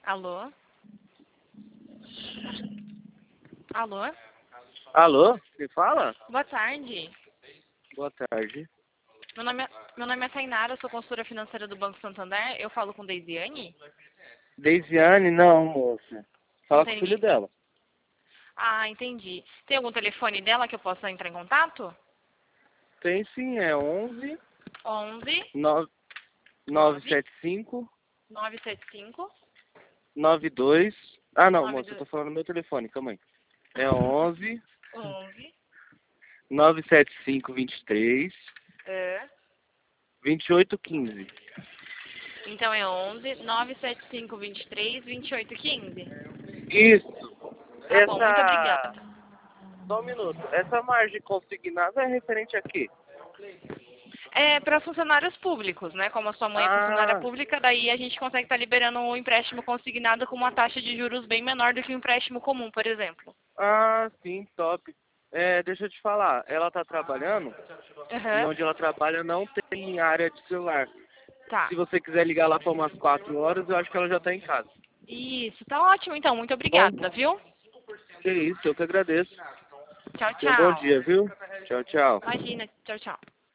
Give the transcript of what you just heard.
Alô? Alô? Alô? Quem fala? Boa tarde. Boa tarde. Meu nome é Tainara, eu sou consultora financeira do Banco Santander. Eu falo com Deisiane? Deisiane? Não, moça. Não Fala com tem o filho ninguém. dela. Ah, entendi. Tem algum telefone dela que eu possa entrar em contato? Tem sim, é 11 11 975 975 92. Ah, não, moça, eu 92 tô falando no meu telefone, calma aí. É 11 11 975 23 é. 2815. Então é 11 975 23 28 15. Isso. Tá bom, muito Essa. obrigada. Só um minuto. Essa margem consignada é referente a quê? É para funcionários públicos, né? Como a sua mãe é funcionária Ah, pública, daí a gente consegue estar liberando um empréstimo consignado com uma taxa de juros bem menor do que um empréstimo comum, por exemplo. sim, top. Deixa eu te falar, ela tá trabalhando e Aham. onde ela trabalha não tem área de celular. Tá. Se você quiser ligar lá para umas 4 horas, eu acho que ela já tá em casa. Isso, tá ótimo então. Muito Bom, obrigada, viu? que isso, eu que agradeço. Tchau, Tenha um bom tchau. dia, viu? Tchau, tchau. Imagina. Tchau, tchau.